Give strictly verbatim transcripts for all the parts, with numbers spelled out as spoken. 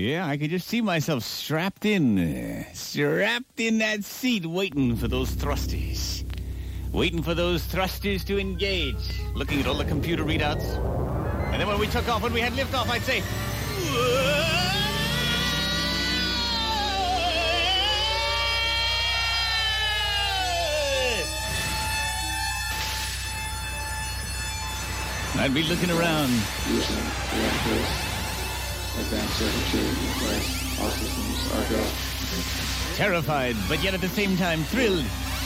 Yeah, I could just see myself strapped in, uh, strapped in that seat, waiting for those thrusters. Waiting for those thrusters to engage. Looking at all the computer readouts. And then when we took off, when we had liftoff, I'd say, whoa! I'd be looking around. Houston, reactors, advanced circuitry, request, all systems are go. Terrified, but yet at the same time thrilled.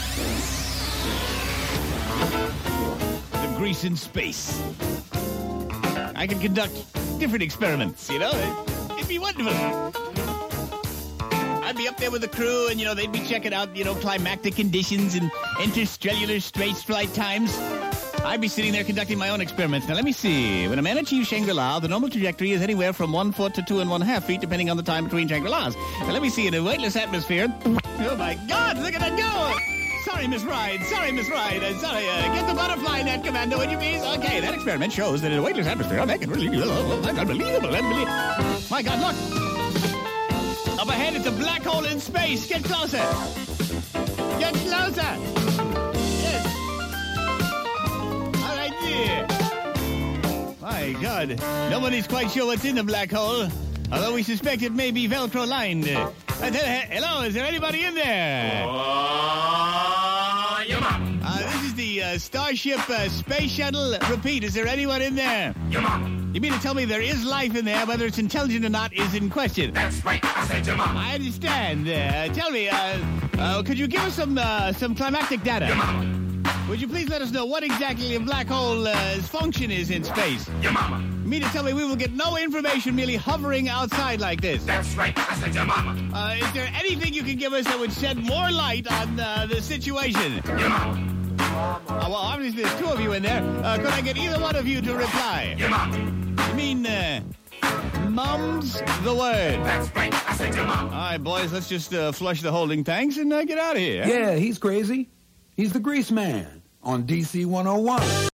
The grease in space. I could conduct different experiments, you know? It'd be wonderful. I'd be up there with the crew, and, you know, they'd be checking out, you know, climactic conditions and interstellar space flight times. I'd be sitting there conducting my own experiments. Now, let me see. When a man achieves Shangri-La, the normal trajectory is anywhere from one foot to two and one half feet, depending on the time between Shangri-Las. Now, let me see. In a weightless atmosphere... Oh, my God, look at that go! Sorry, Miss Ride. Sorry, Miss Ride. Uh, sorry, uh, get the butterfly net, Commander, would you please? Okay, that experiment shows that in a weightless atmosphere, I can really... Oh, that's unbelievable. Unbelievable. My God, look! Up ahead, it's a black hole in space. Get closer. Get closer. Yes. All right, there. My God. Nobody's quite sure what's in the black hole, although we suspect it may be Velcro lined. Uh, hello, is there anybody in there? Oh, your mama. Uh, this is the uh, Starship uh, Space Shuttle. Repeat, is there anyone in there? Your mama. You mean to tell me there is life in there, whether it's intelligent or not is in question? That's right, I said your mama. I understand. Uh, tell me, uh, uh, could you give us some uh, some climactic data? Your mama. Would you please let us know what exactly a black hole's uh, function is in space? Your mama. You mean to tell me we will get no information merely hovering outside like this? That's right, I said your mama. Uh, is there anything you can give us that would shed more light on uh, the situation? Your mama. Uh, well, obviously there's two of you in there. Uh, could I get either one of you to reply? Your mama. You mean, uh, mum's the word. That's right, I said your mama. All right, boys, let's just uh, flush the holding tanks and uh, get out of here. Yeah, he's crazy. He's the grease man on D C one oh one.